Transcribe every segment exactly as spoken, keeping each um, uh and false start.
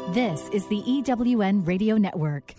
This is the E W N Radio Network.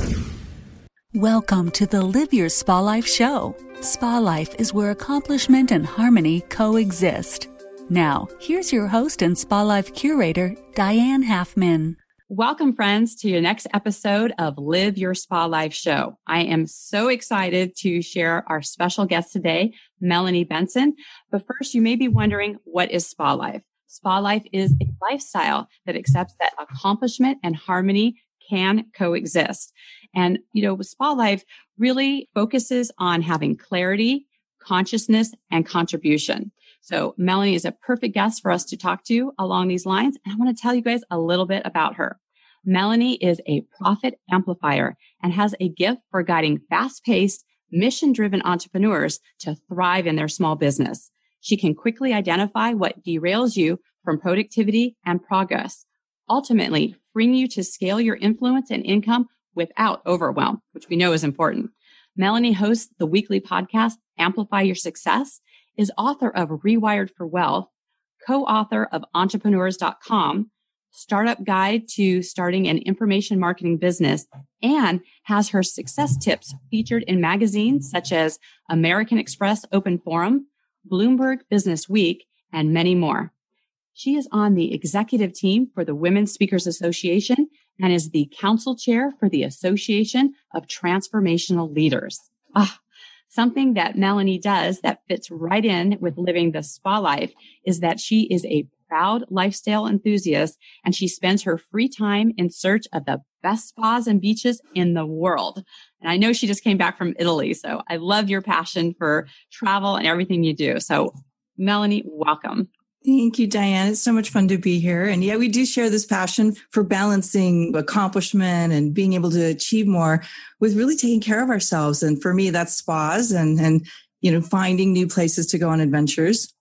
Welcome to the Live Your Spa Life show. Spa Life is where accomplishment and harmony coexist. Now, here's your host and Spa Life curator, Diane Halfman. Welcome, friends, to your next episode of Live Your Spa Life show. I am so excited to share our special guest today, Melanie Benson. But first, you may be wondering, what is Spa Life? Spa Life is a lifestyle that accepts that accomplishment and harmony can coexist. And, you know, Spa Life really focuses on having clarity, consciousness, and contribution. So Melanie is a perfect guest for us to talk to along these lines. And I want to tell you guys a little bit about her. Melanie is a profit amplifier and has a gift for guiding fast-paced, mission-driven entrepreneurs to thrive in their small business. She can quickly identify what derails you from productivity and progress, ultimately freeing you to scale your influence and income without overwhelm, which we know is important. Melanie hosts the weekly podcast, Amplify Your Success, is author of Rewired for Wealth, co-author of entrepreneurs dot com, startup guide to starting an information marketing business, and has her success tips featured in magazines such as American Express Open Forum, Bloomberg Business Week, and many more. She is on the executive team for the Women Speakers Association and is the council chair for the Association of Transformational Leaders. Ah, something that Melanie does that fits right in with living the spa life is that she is a proud lifestyle enthusiast, and she spends her free time in search of the best spas and beaches in the world. And I know she just came back from Italy, so I love your passion for travel and everything you do. So Melanie, welcome. Thank you, Diane. It's so much fun to be here. And yeah, we do share this passion for balancing accomplishment and being able to achieve more with really taking care of ourselves. And for me, that's spas and, and, you know, finding new places to go on adventures.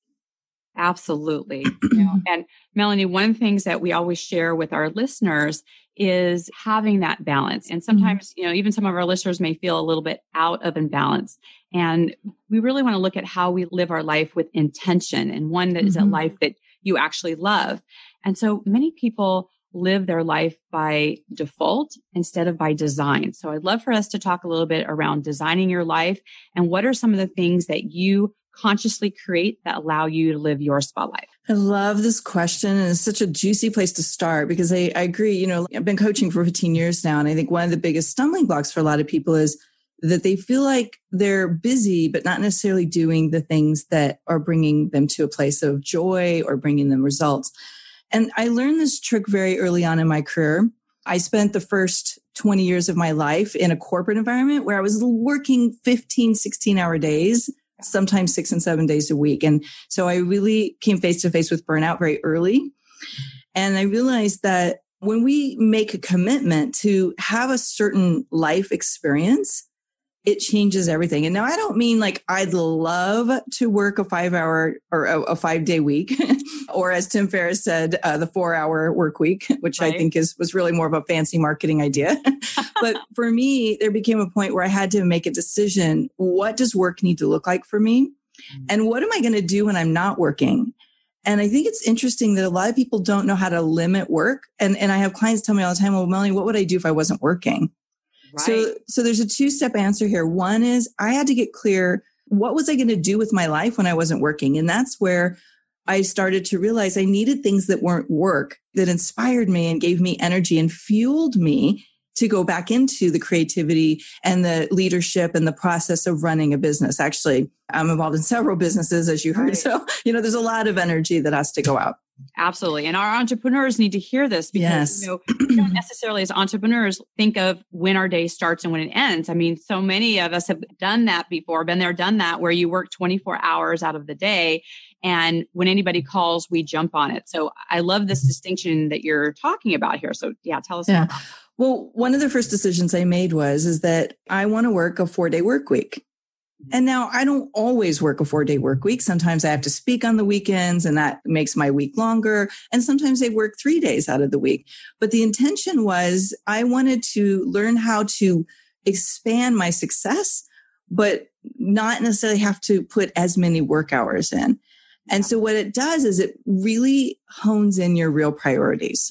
Absolutely. You know, and Melanie, one of the things that we always share with our listeners is having that balance. And sometimes, mm-hmm. you know, even some of our listeners may feel a little bit out of imbalance. And we really want to look at how we live our life with intention and one that mm-hmm. is a life that you actually love. And so many people live their life by default instead of by design. So I'd love for us to talk a little bit around designing your life and what are some of the things that you consciously create that allow you to live your spa life? I love this question. And it's such a juicy place to start because I, I agree. You know, I've been coaching for fifteen years now. And I think one of the biggest stumbling blocks for a lot of people is that they feel like they're busy, but not necessarily doing the things that are bringing them to a place of joy or bringing them results. And I learned this trick very early on in my career. I spent the first twenty years of my life in a corporate environment where I was working fifteen, sixteen hour days, sometimes six and seven days a week. And so I really came face to face with burnout very early. And I realized that when we make a commitment to have a certain life experience, it changes everything. And now I don't mean like I'd love to work a five hour or a, a five day week, or as Tim Ferriss said, uh, the four hour work week, which right. I think is was really more of a fancy marketing idea. But for me, there became a point where I had to make a decision. What does work need to look like for me? And what am I going to do when I'm not working? And I think it's interesting that a lot of people don't know how to limit work. And, and I have clients tell me all the time, well, Melanie, what would I do if I wasn't working? Right. So, so there's a two-step answer here. One is I had to get clear, what was I going to do with my life when I wasn't working? And that's where I started to realize I needed things that weren't work, that inspired me and gave me energy and fueled me to go back into the creativity and the leadership and the process of running a business. Actually, I'm involved in several businesses, as you heard. Right. So, you know, there's a lot of energy that has to go out. Absolutely. And our entrepreneurs need to hear this because, yes. you know, we don't necessarily as entrepreneurs think of when our day starts and when it ends. I mean, so many of us have done that before, been there, done that, where you work twenty-four hours out of the day. And when anybody calls, we jump on it. So I love this distinction that you're talking about here. So yeah, tell us. Yeah. About that. Well, one of the first decisions I made was, is that I want to work a four day work week. And now I don't always work a four day work week. Sometimes I have to speak on the weekends and that makes my week longer. And sometimes I work three days out of the week. But the intention was I wanted to learn how to expand my success, but not necessarily have to put as many work hours in. And so what it does is it really hones in your real priorities.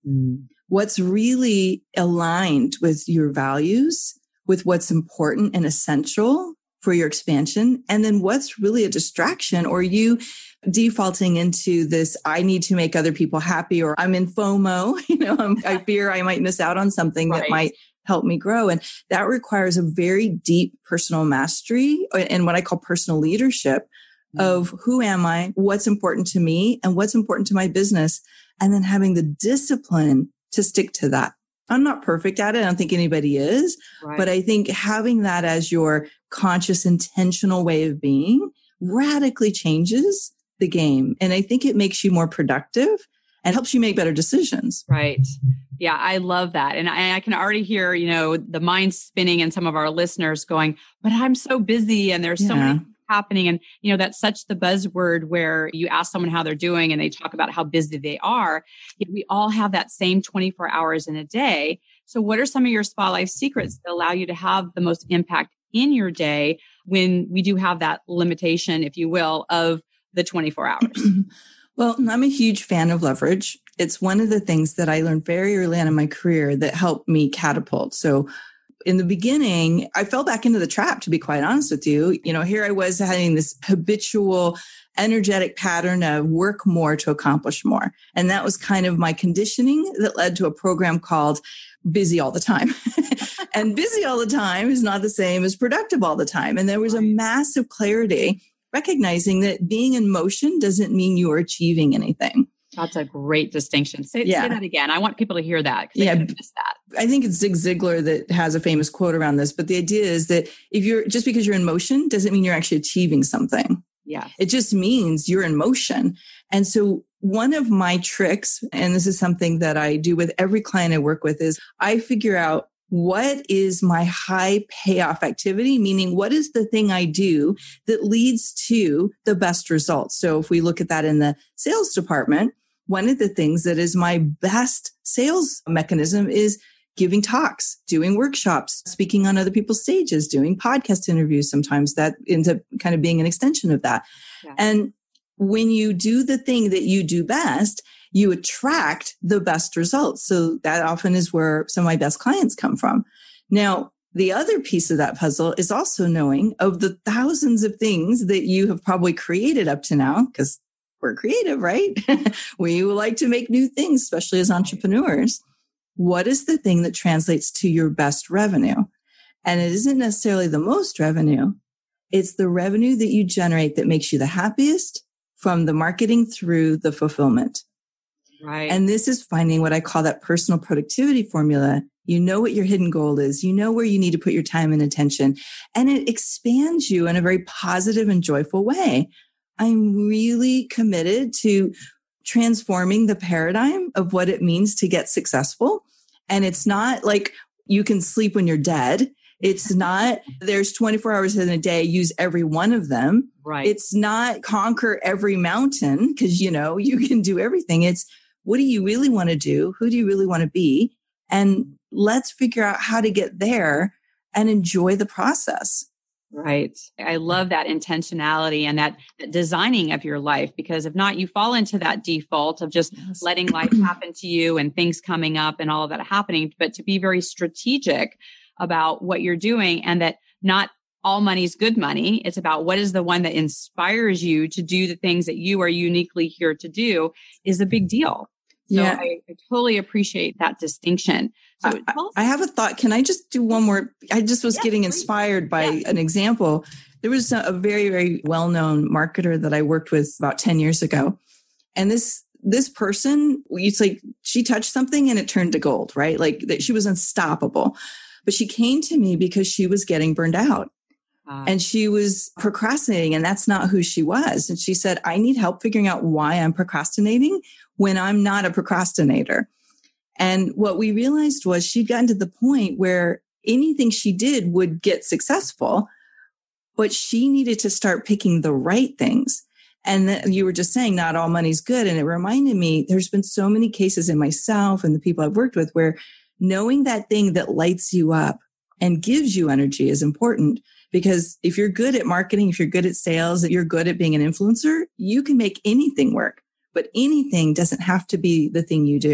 Mm. What's really aligned with your values, with what's important and essential for your expansion, and then what's really a distraction, or you defaulting into this, I need to make other people happy, or I'm in FOMO, you know, I'm, I fear I might miss out on something right. that might help me grow. And that requires a very deep personal mastery and what I call personal leadership mm. of who am I, what's important to me, and what's important to my business, and then having the discipline to stick to that. I'm not perfect at it. I don't think anybody is, right. but I think having that as your conscious, intentional way of being radically changes the game. And I think it makes you more productive and helps you make better decisions. Right. Yeah, I love that. And I, I can already hear, you know, the mind spinning and some of our listeners going, but I'm so busy and there's yeah. so many things happening. And, you know, that's such the buzzword where you ask someone how they're doing and they talk about how busy they are. Yet we all have that same twenty-four hours in a day. So what are some of your Spa Life secrets that allow you to have the most impact in your day when we do have that limitation, if you will, of the twenty-four hours? Well, I'm a huge fan of leverage. It's one of the things that I learned very early on in my career that helped me catapult. So in the beginning, I fell back into the trap, to be quite honest with you. You know, here I was having this habitual, energetic pattern of work more to accomplish more. And that was kind of my conditioning that led to a program called Busy All the Time. And busy all the time is not the same as productive all the time. And there was a massive clarity, recognizing that being in motion doesn't mean you are achieving anything. That's a great distinction. Say, yeah. say that again. I want people to hear that. Yeah, I missed that. I think it's Zig Ziglar that has a famous quote around this. But the idea is that if you're just because you're in motion doesn't mean you're actually achieving something. Yeah, it just means you're in motion. And so one of my tricks, and this is something that I do with every client I work with, is I figure out what is my high payoff activity, meaning what is the thing I do that leads to the best results. So if we look at that in the sales department, one of the things that is my best sales mechanism is giving talks, doing workshops, speaking on other people's stages, doing podcast interviews. Sometimes that ends up kind of being an extension of that. Yeah. And when you do the thing that you do best, you attract the best results. So that often is where some of my best clients come from. Now, the other piece of that puzzle is also knowing of the thousands of things that you have probably created up to now, because we're creative, right? We like to make new things, especially as entrepreneurs. What is the thing that translates to your best revenue? And it isn't necessarily the most revenue. It's the revenue that you generate that makes you the happiest, from the marketing through the fulfillment. Right. And this is finding what I call that personal productivity formula. You know what your hidden goal is. You know where you need to put your time and attention. And it expands you in a very positive and joyful way. I'm really committed to transforming the paradigm of what it means to get successful. And it's not like you can sleep when you're dead. It's not there's twenty-four hours in a day, use every one of them. Right. It's not conquer every mountain because, you know, you can do everything. It's what do you really want to do? Who do you really want to be? And let's figure out how to get there and enjoy the process. Right. I love that intentionality and that, that designing of your life, because if not, you fall into that default of just yes. letting life happen to you and things coming up and all of that happening, but to be very strategic about what you're doing, and that not all money is good money. It's about what is the one that inspires you to do the things that you are uniquely here to do is a big deal. So yeah. I, I totally appreciate that distinction. So I, I have a thought. Can I just do one more? I just was yes, getting inspired by yes. an example. There was a, a very, very well-known marketer that I worked with about ten years ago. And this, this person, it's like she touched something and it turned to gold, right? Like that she was unstoppable. But she came to me because she was getting burned out. Uh, and she was procrastinating, and that's not who she was. And she said, I need help figuring out why I'm procrastinating when I'm not a procrastinator. And what we realized was she'd gotten to the point where anything she did would get successful, but she needed to start picking the right things. And then you were just saying not all money's good. And it reminded me, there's been so many cases in myself and the people I've worked with where knowing that thing that lights you up and gives you energy is important. Because if you're good at marketing, if you're good at sales, if you're good at being an influencer, you can make anything work. But anything doesn't have to be the thing you do.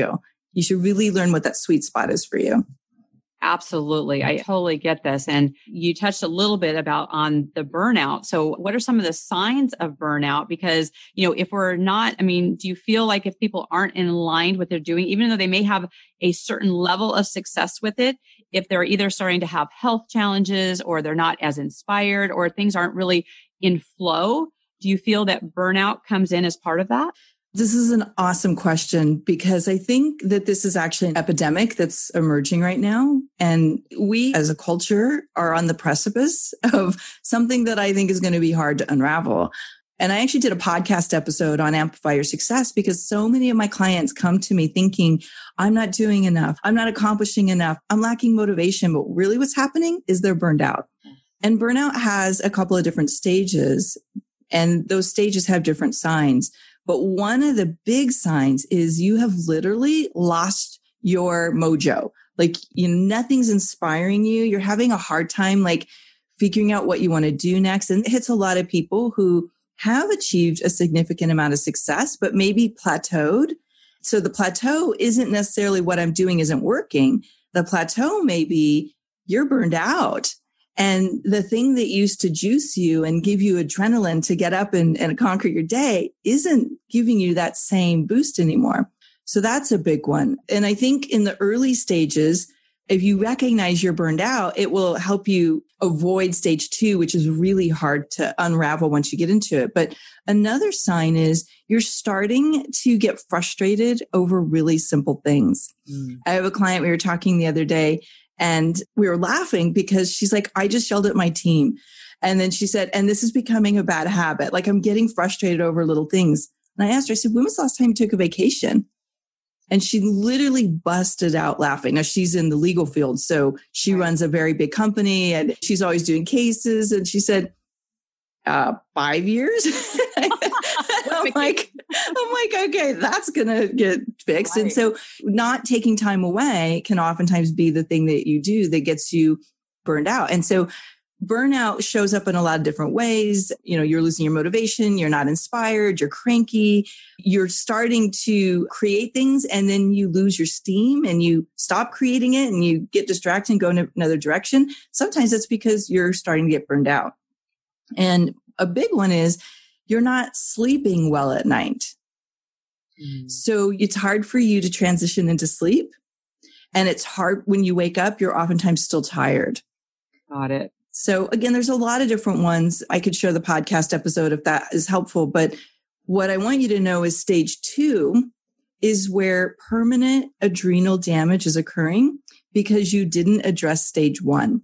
You should really learn what that sweet spot is for you. Absolutely. I totally get this. And you touched a little bit about on the burnout. So what are some of the signs of burnout? Because, you know, if we're not, I mean, do you feel like if people aren't in line with what they're doing, even though they may have a certain level of success with it, if they're either starting to have health challenges or they're not as inspired or things aren't really in flow, do you feel that burnout comes in as part of that? This is an awesome question because I think that this is actually an epidemic that's emerging right now. And we as a culture are on the precipice of something that I think is going to be hard to unravel. And I actually did a podcast episode on Amplify Your Success because so many of my clients come to me thinking, I'm not doing enough. I'm not accomplishing enough. I'm lacking motivation. But really what's happening is they're burned out. And burnout has a couple of different stages, and those stages have different signs. But one of the big signs is you have literally lost your mojo. Like, you know, nothing's inspiring you. You're having a hard time, like figuring out what you want to do next. And it hits a lot of people who have achieved a significant amount of success, but maybe plateaued. So the plateau isn't necessarily what I'm doing isn't working. The plateau may be you're burned out. And the thing that used to juice you and give you adrenaline to get up and, and conquer your day isn't giving you that same boost anymore. So that's a big one. And I think in the early stages, if you recognize you're burned out, it will help you avoid stage two, which is really hard to unravel once you get into it. But another sign is you're starting to get frustrated over really simple things. Mm. I have a client, we were talking the other day, and we were laughing because she's like, I just yelled at my team. And then she said, and this is becoming a bad habit. Like, I'm getting frustrated over little things. And I asked her, I said, when was the last time you took a vacation? And she literally busted out laughing. Now, she's in the legal field, so she runs a very big company and she's always doing cases. And she said, uh, five years? I'm like, I'm like, okay, that's going to get fixed. Right. And so not taking time away can oftentimes be the thing that you do that gets you burned out. And so burnout shows up in a lot of different ways. You know, you're losing your motivation. You're not inspired. You're cranky. You're starting to create things and then you lose your steam and you stop creating it and you get distracted and go in another direction. Sometimes it's because you're starting to get burned out. And a big one is you're not sleeping well at night. Mm. So it's hard for you to transition into sleep. And it's hard when you wake up, you're oftentimes still tired. Got it. So again, there's a lot of different ones. I could share the podcast episode if that is helpful. But what I want you to know is stage two is where permanent adrenal damage is occurring because you didn't address stage one.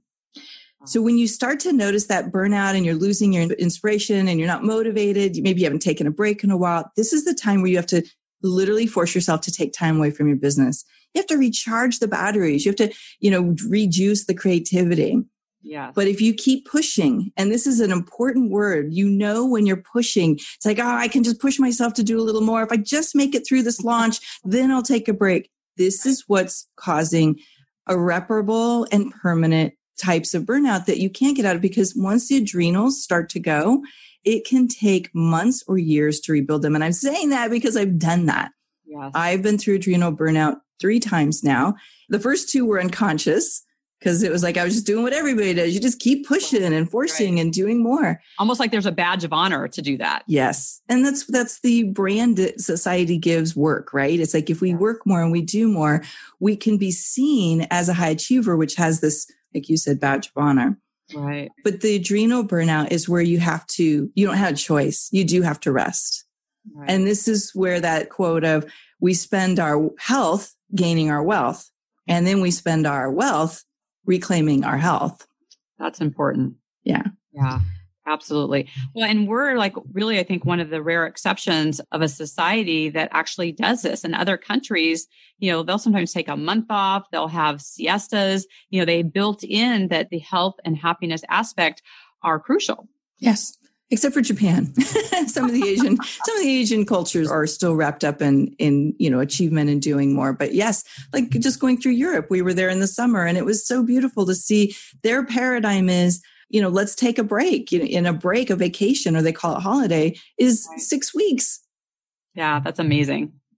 So when you start to notice that burnout and you're losing your inspiration and you're not motivated, maybe you haven't taken a break in a while, this is the time where you have to literally force yourself to take time away from your business. You have to recharge the batteries. You have to, you know, rejuice the creativity. Yeah. But if you keep pushing, and this is an important word, you know, when you're pushing, it's like, oh, I can just push myself to do a little more. If I just make it through this launch, then I'll take a break. This is what's causing irreparable and permanent types of burnout that you can't get out of, because once the adrenals start to go, it can take months or years to rebuild them. And I'm saying that because I've done that. Yes. I've been through adrenal burnout three times now. The first two were unconscious because it was like I was just doing what everybody does. You just keep pushing and forcing right. and doing more. Almost like there's a badge of honor to do that. Yes. And that's that's the brand that society gives work, right? It's like if we yes. work more and we do more, we can be seen as a high achiever, which has this, like you said, badge of honor. Right. But the adrenal burnout is where you have to, you don't have a choice. You do have to rest. Right. And this is where that quote of we spend our health gaining our wealth, and then we spend our wealth reclaiming our health. That's important. Yeah. Yeah. Absolutely. Well, and we're like really, I think, one of the rare exceptions of a society that actually does this. In other countries, you know, they'll sometimes take a month off. They'll have siestas. You know, they built in that the health and happiness aspect are crucial. Yes. Except for Japan. some of the Asian, some of the Asian cultures are still wrapped up in, in, you know, achievement and doing more. But yes, like just going through Europe, we were there in the summer and it was so beautiful to see their paradigm is, you know, let's take a break. You know, in a break, a vacation, or they call it holiday, is right. six weeks. Yeah, that's amazing.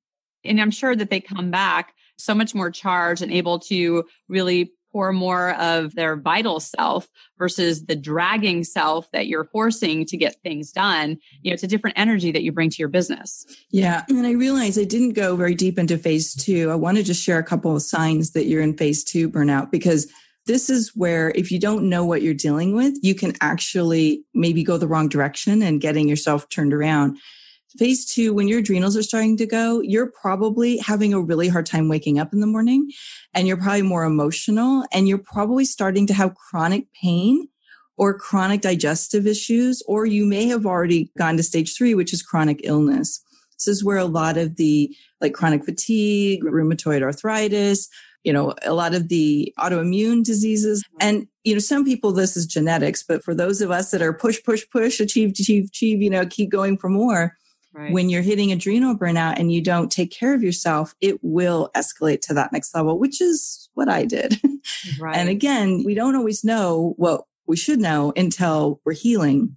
And I'm sure that they come back so much more charged and able to really pour more of their vital self versus the dragging self that you're forcing to get things done. You know, it's a different energy that you bring to your business. Yeah. And I realized I didn't go very deep into phase two. I want to just share a couple of signs that you're in phase two burnout, because this is where if you don't know what you're dealing with, you can actually maybe go the wrong direction and getting yourself turned around. Phase two, when your adrenals are starting to go, you're probably having a really hard time waking up in the morning, and you're probably more emotional, and you're probably starting to have chronic pain or chronic digestive issues, or you may have already gone to stage three, which is chronic illness. This is where a lot of the like chronic fatigue, rheumatoid arthritis, you know, a lot of the autoimmune diseases. And, you know, some people, this is genetics, but for those of us that are push, push, push, achieve, achieve, achieve, you know, keep going for more. Right. When you're hitting adrenal burnout and you don't take care of yourself, it will escalate to that next level, which is what I did. Right. And again, we don't always know what we should know until we're healing.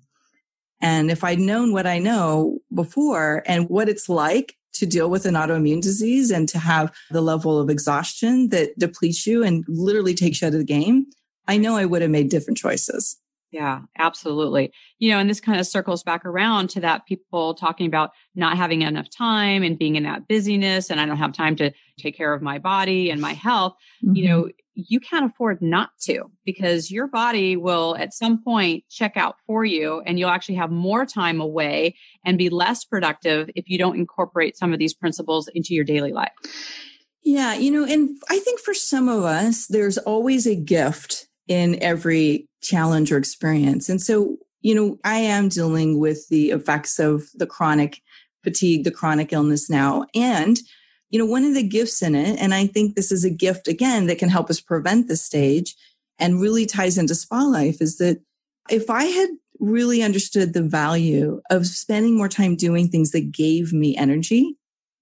And if I'd known what I know before and what it's like to deal with an autoimmune disease and to have the level of exhaustion that depletes you and literally takes you out of the game, I know I would have made different choices. Yeah, absolutely. You know, and this kind of circles back around to that people talking about not having enough time and being in that busyness, and I don't have time to take care of my body and my health. Mm-hmm. You know, you can't afford not to, because your body will at some point check out for you, and you'll actually have more time away and be less productive if you don't incorporate some of these principles into your daily life. Yeah, you know, and I think for some of us, there's always a gift in every challenge or experience. And so, you know, I am dealing with the effects of the chronic fatigue, the chronic illness now. And, you know, one of the gifts in it, and I think this is a gift again that can help us prevent this stage and really ties into spa life, is that if I had really understood the value of spending more time doing things that gave me energy,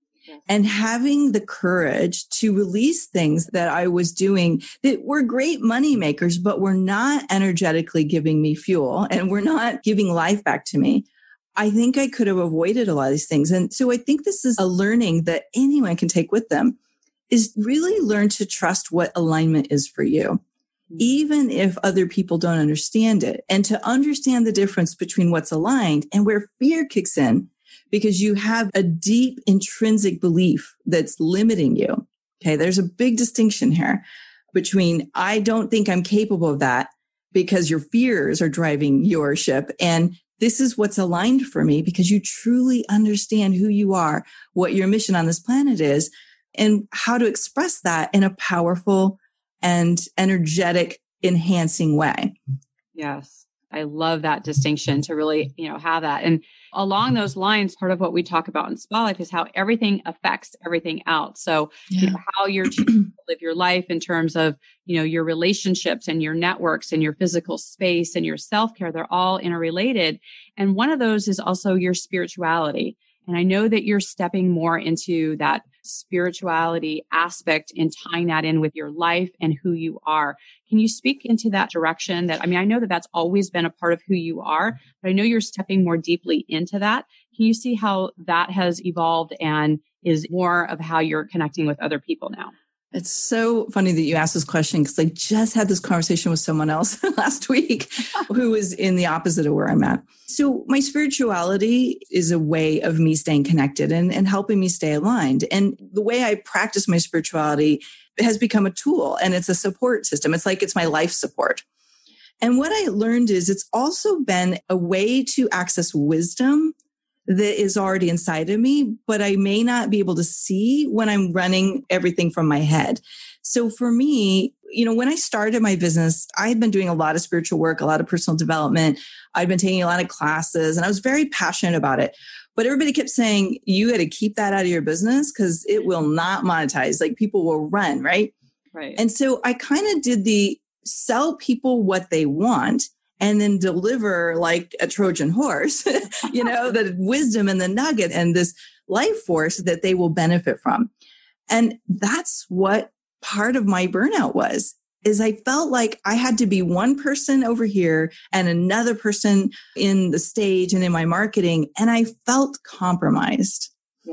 and having the courage to release things that I was doing that were great money makers, but were not energetically giving me fuel and were not giving life back to me, I think I could have avoided a lot of these things. And so I think this is a learning that anyone can take with them, is really learn to trust what alignment is for you, even if other people don't understand it, and to understand the difference between what's aligned and where fear kicks in, because you have a deep intrinsic belief that's limiting you. Okay. There's a big distinction here between, I don't think I'm capable of that, because your fears are driving your ship. And this is what's aligned for me, because you truly understand who you are, what your mission on this planet is, and how to express that in a powerful and energetic, enhancing way. Yes. I love that distinction, to really, you know, have that. And along those lines, part of what we talk about in Spa Life is how everything affects everything else. So, yeah. you know, how you're choosing to live your life in terms of, you know, your relationships and your networks and your physical space and your self-care, they're all interrelated. And one of those is also your spirituality. And I know that you're stepping more into that spirituality aspect and tying that in with your life and who you are. Can you speak into that direction? That, I mean, I know that that's always been a part of who you are, but I know you're stepping more deeply into that. Can you see how that has evolved and is more of how you're connecting with other people now? It's so funny that you asked this question, because I just had this conversation with someone else last week who was in the opposite of where I'm at. So my spirituality is a way of me staying connected and, and helping me stay aligned. And the way I practice my spirituality has become a tool, and it's a support system. It's like it's my life support. And what I learned is it's also been a way to access wisdom that is already inside of me, but I may not be able to see when I'm running everything from my head. So for me, you know, when I started my business, I had been doing a lot of spiritual work, a lot of personal development. I'd been taking a lot of classes, and I was very passionate about it. But everybody kept saying, you got to keep that out of your business because it will not monetize. Like, people will run, right? Right. And so I kind of did the sell people what they want, and then deliver like a Trojan horse, you know, the wisdom and the nugget and this life force that they will benefit from. And that's what part of my burnout was, is I felt like I had to be one person over here and another person in the stage and in my marketing. And I felt compromised. Yes.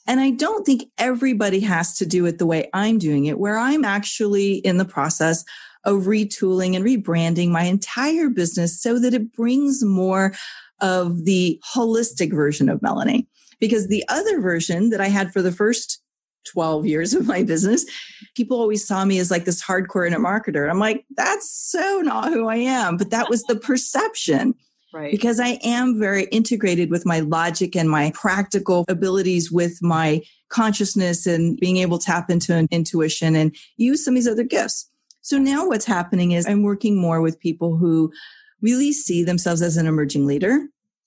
And I don't think everybody has to do it the way I'm doing it, where I'm actually in the process of retooling and rebranding my entire business so that it brings more of the holistic version of Melanie. Because the other version that I had for the first twelve years of my business, people always saw me as like this hardcore internet marketer. And I'm like, that's so not who I am. But that was the perception. Right. Because I am very integrated with my logic and my practical abilities with my consciousness and being able to tap into an intuition and use some of these other gifts. So now what's happening is I'm working more with people who really see themselves as an emerging leader.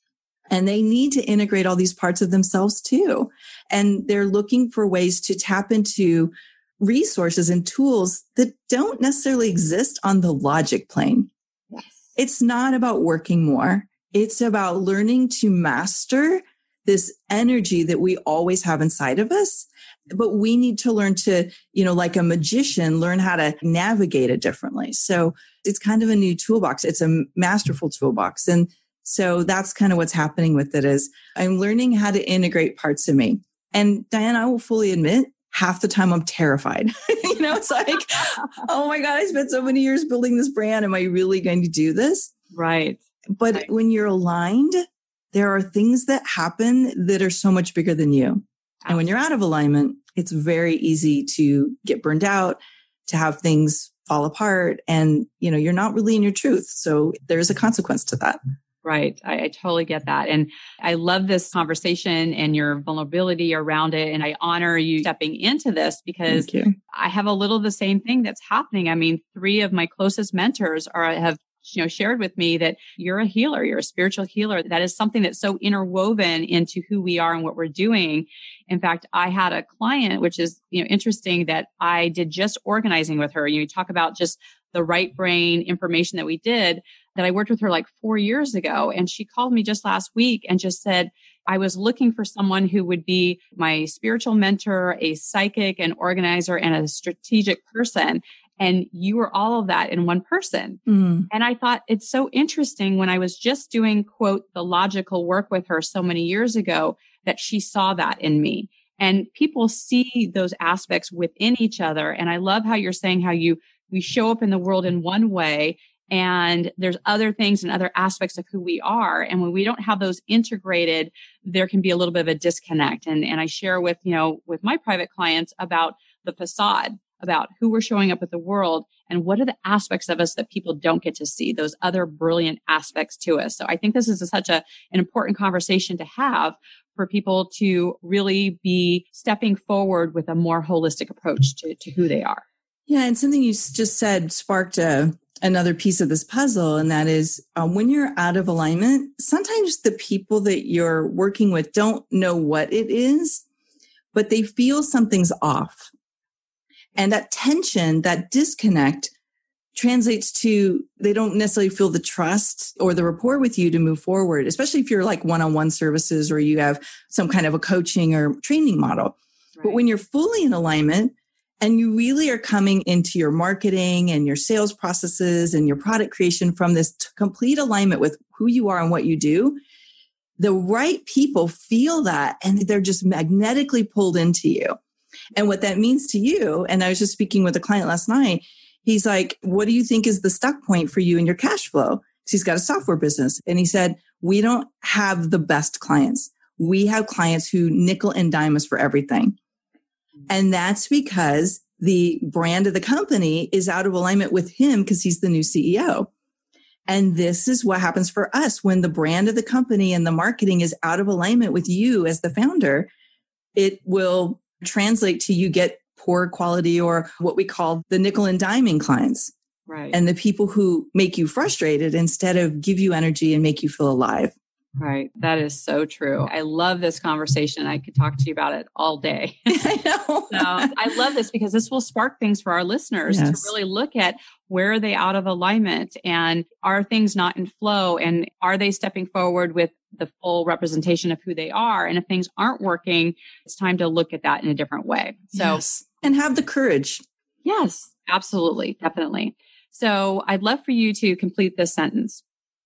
And they need to integrate all these parts of themselves too. And they're looking for ways to tap into resources and tools that don't necessarily exist on the logic plane. Yes. It's not about working more. It's about learning to master this energy that we always have inside of us. But we need to learn to, you know, like a magician, learn how to navigate it differently. So it's kind of a new toolbox. It's a masterful toolbox. And so that's kind of what's happening with it is I'm learning how to integrate parts of me. And Diane, I will fully admit, half the time I'm terrified. you know, it's like, oh my God, I spent so many years building this brand. Am I really going to do this? Right. But right. when you're aligned, there are things that happen that are so much bigger than you. And when you're out of alignment, it's very easy to get burned out, to have things fall apart. And, you know, you're not really in your truth. So there's a consequence to that. Right. I, I totally get that. And I love this conversation and your vulnerability around it. And I honor you stepping into this because I have a little of the same thing that's happening. I mean, three of my closest mentors are have you know, shared with me that you're a healer, you're a spiritual healer. That is something that's so interwoven into who we are and what we're doing. In fact, I had a client, which is, you know, interesting that I did just organizing with her. You talk about just the right brain information that we did, that I worked with her like four years ago. And she called me just last week and just said, I was looking for someone who would be my spiritual mentor, a psychic, an organizer, and a strategic person. And you were all of that in one person. Mm. And I thought it's so interesting when I was just doing, quote, the logical work with her so many years ago, that she saw that in me. And people see those aspects within each other. And I love how you're saying how you, we show up in the world in one way, and there's other things and other aspects of who we are. And when we don't have those integrated, there can be a little bit of a disconnect. And, and I share with, you know, with my private clients about the facade, about who we're showing up with the world and what are the aspects of us that people don't get to see, those other brilliant aspects to us. So I think this is a, such a, an important conversation to have for people to really be stepping forward with a more holistic approach to, to who they are. Yeah. And something you just said sparked a, another piece of this puzzle. And that is um, when you're out of alignment, sometimes the people that you're working with don't know what it is, but they feel something's off. And that tension, that disconnect translates to, they don't necessarily feel the trust or the rapport with you to move forward, especially if you're like one-on-one services or you have some kind of a coaching or training model. Right. But when you're fully in alignment and you really are coming into your marketing and your sales processes and your product creation from this t- complete alignment with who you are and what you do, the right people feel that and they're just magnetically pulled into you. And what that means to you, and I was just speaking with a client last night, he's like, what do you think is the stuck point for you in your cash flow? Because he's got a software business. And he said, we don't have the best clients. We have clients who nickel and dime us for everything. And that's because the brand of the company is out of alignment with him because he's the new C E O. And this is what happens for us when the brand of the company and the marketing is out of alignment with you as the founder. It will translate to you get poor quality or what we call the nickel and diming clients. Right. And the people who make you frustrated instead of give you energy and make you feel alive. Right. That is so true. I love this conversation. I could talk to you about it all day. I know. So I love this because this will spark things for our listeners yes. to really look at where are they out of alignment and are things not in flow and are they stepping forward with the full representation of who they are? And if things aren't working, it's time to look at that in a different way. So, yes. And have the courage. Yes, absolutely. Definitely. So I'd love for you to complete this sentence.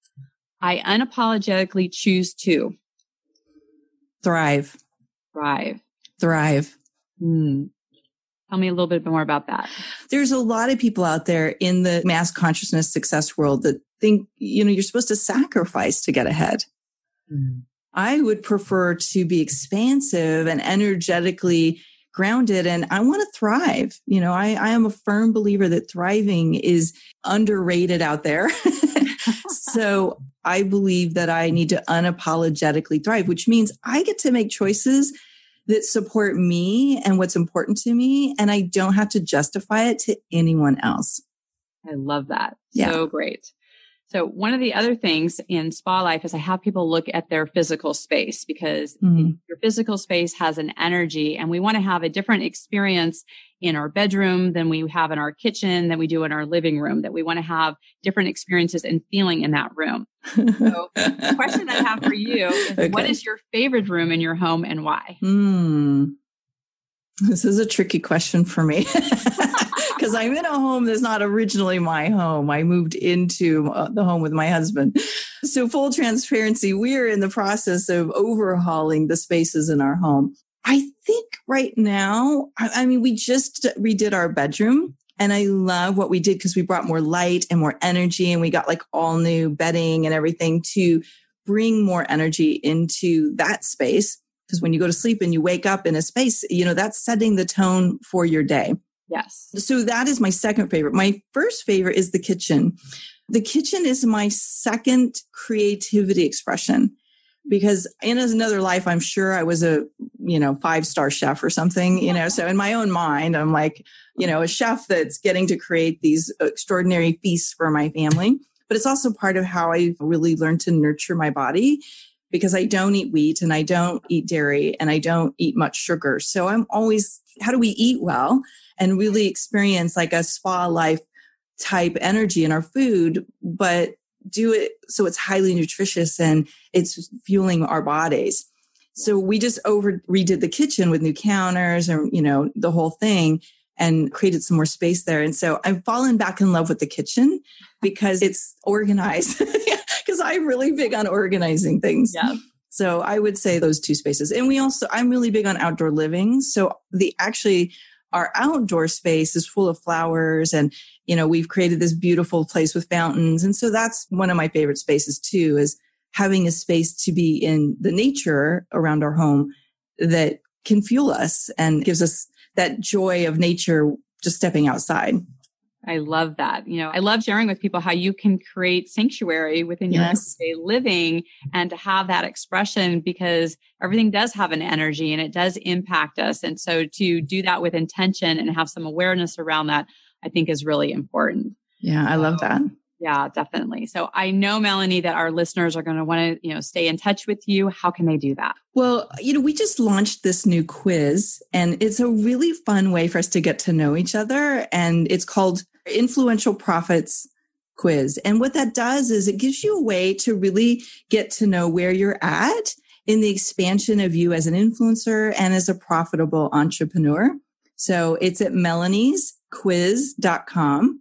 I unapologetically choose to thrive. Thrive. Thrive. Mm. Tell me a little bit more about that. There's a lot of people out there in the mass consciousness success world that think, you know, you're supposed to sacrifice to get ahead. Mm. I would prefer to be expansive and energetically grounded, and I want to thrive. You know, I, I am a firm believer that thriving is underrated out there. So I believe that I need to unapologetically thrive, which means I get to make choices that support me and what's important to me, and I don't have to justify it to anyone else. I love that. Yeah. So great. So one of the other things in Spa Life is I have people look at their physical space, because mm-hmm. your physical space has an energy, and we want to have a different experience in our bedroom than we have in our kitchen, than we do in our living room, that we want to have different experiences and feeling in that room. So the question I have for you is, okay. What is your favorite room in your home and why? Mm. This is a tricky question for me. Because I'm in a home that's not originally my home. I moved into uh, the home with my husband. So full transparency, we're in the process of overhauling the spaces in our home. I think right now, I, I mean, we just redid our bedroom, and I love what we did because we brought more light and more energy, and we got like all new bedding and everything to bring more energy into that space. Because when you go to sleep and you wake up in a space, you know, that's setting the tone for your day. Yes. So that is my second favorite. My first favorite is the kitchen. The kitchen is my second creativity expression, because in another life, I'm sure I was a, you know, five-star chef or something, you know, so in my own mind, I'm like, you know, a chef that's getting to create these extraordinary feasts for my family. But it's also part of how I really learned to nurture my body, because I don't eat wheat and I don't eat dairy and I don't eat much sugar. So I'm always, how do we eat well and really experience like a spa life type energy in our food, but do it so it's highly nutritious and it's fueling our bodies. So we just over redid the kitchen with new counters and, you know, the whole thing, and created some more space there. And so I've fallen back in love with the kitchen because it's organized, because I'm really big on organizing things. Yeah. So I would say those two spaces. And we also, I'm really big on outdoor living. So the actually our outdoor space is full of flowers, and, you know, we've created this beautiful place with fountains. And so that's one of my favorite spaces too, is having a space to be in the nature around our home that can fuel us and gives us that joy of nature, just stepping outside. I love that. You know, I love sharing with people how you can create sanctuary within your yes. everyday living, and to have that expression, because everything does have an energy and it does impact us. And so to do that with intention and have some awareness around that, I think is really important. Yeah, I love that. Yeah, definitely. So I know, Melanie, that our listeners are going to want to, you know, stay in touch with you. How can they do that? Well, you know, we just launched this new quiz, and it's a really fun way for us to get to know each other. And it's called Influential Profits Quiz. And what that does is it gives you a way to really get to know where you're at in the expansion of you as an influencer and as a profitable entrepreneur. So it's at melanies quiz dot com.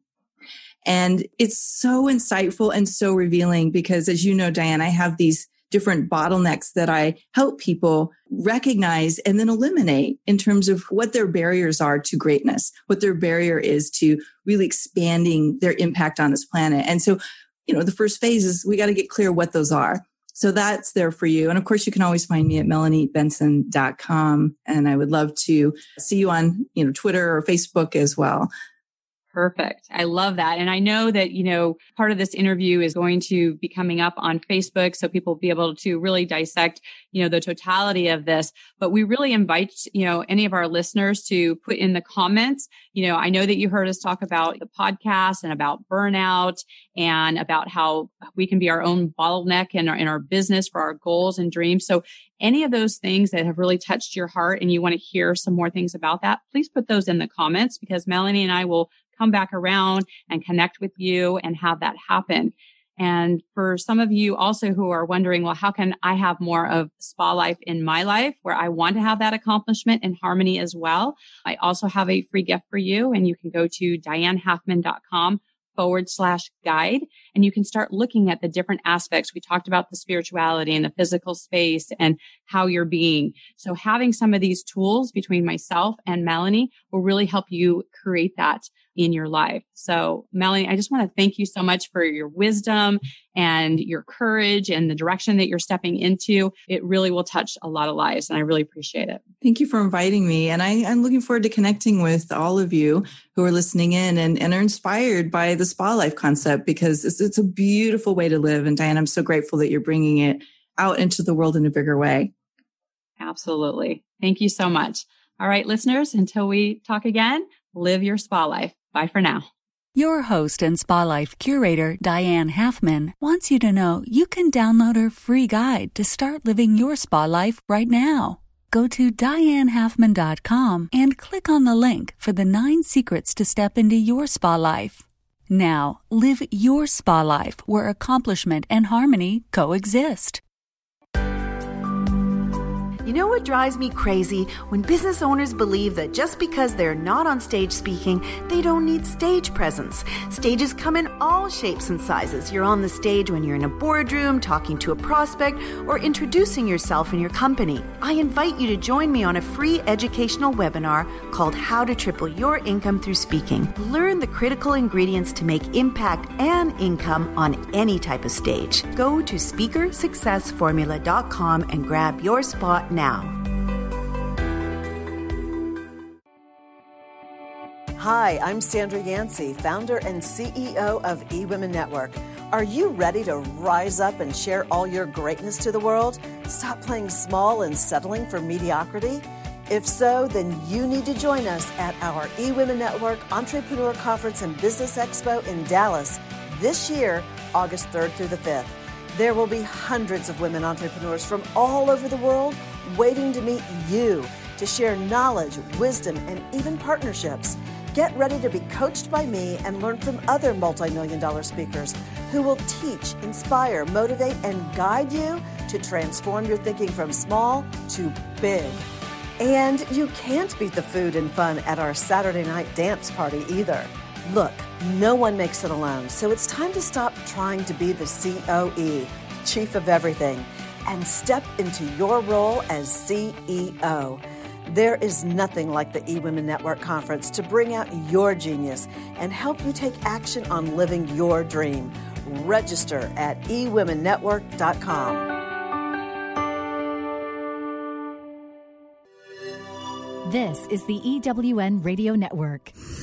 And it's so insightful and so revealing, because as you know, Diane, I have these different bottlenecks that I help people recognize and then eliminate in terms of what their barriers are to greatness, what their barrier is to really expanding their impact on this planet. And so, you know, the first phase is we got to get clear what those are. So that's there for you. And of course, you can always find me at melanie benson dot com. And I would love to see you on, you know, Twitter or Facebook as well. Perfect. I love that. And I know that, you know, part of this interview is going to be coming up on Facebook, so people will be able to really dissect, you know, the totality of this. But we really invite, you know, any of our listeners to put in the comments. You know, I know that you heard us talk about the podcast and about burnout and about how we can be our own bottleneck in our, in our business for our goals and dreams. So any of those things that have really touched your heart and you want to hear some more things about that, please put those in the comments, because Melanie and I will come back around and connect with you and have that happen. And for some of you also who are wondering, well, how can I have more of spa life in my life where I want to have that accomplishment and harmony as well? I also have a free gift for you, and you can go to diane halfman dot com forward slash guide. And you can start looking at the different aspects. We talked about the spirituality and the physical space and how you're being. So having some of these tools between myself and Melanie will really help you create that in your life. So Melanie, I just want to thank you so much for your wisdom and your courage and the direction that you're stepping into. It really will touch a lot of lives, and I really appreciate it. Thank you for inviting me. And I, I'm looking forward to connecting with all of you who are listening in and, and are inspired by the spa life concept, because it's, it's a beautiful way to live. And Diane, I'm so grateful that you're bringing it out into the world in a bigger way. Absolutely. Thank you so much. All right, listeners, until we talk again, live your spa life. Bye for now. Your host and Spa Life curator, Diane Halfman, wants you to know you can download her free guide to start living your spa life right now. Go to diane halfman dot com and click on the link for the nine secrets to step into your spa life. Now, live your spa life where accomplishment and harmony coexist. You know what drives me crazy? When business owners believe that just because they're not on stage speaking, they don't need stage presence. Stages come in all shapes and sizes. You're on the stage when you're in a boardroom, talking to a prospect, or introducing yourself and your company. I invite you to join me on a free educational webinar called How to Triple Your Income Through Speaking. Learn the critical ingredients to make impact and income on any type of stage. Go to speaker success formula dot com and grab your spot now. Hi, I'm Sandra Yancey, founder and C E O of eWomen Network. Are you ready to rise up and share all your greatness to the world? Stop playing small and settling for mediocrity? If so, then you need to join us at our eWomen Network Entrepreneur Conference and Business Expo in Dallas this year, August third through the fifth. There will be hundreds of women entrepreneurs from all over the world waiting to meet you, to share knowledge, wisdom, and even partnerships. Get ready to be coached by me and learn from other multi-million dollar speakers who will teach, inspire, motivate, and guide you to transform your thinking from small to big. And you can't beat the food and fun at our Saturday night dance party either. Look, no one makes it alone, so it's time to stop trying to be the C O E, Chief of Everything, and step into your role as C E O. There is nothing like the eWomen Network Conference to bring out your genius and help you take action on living your dream. Register at e women network dot com. This is the E W N Radio Network.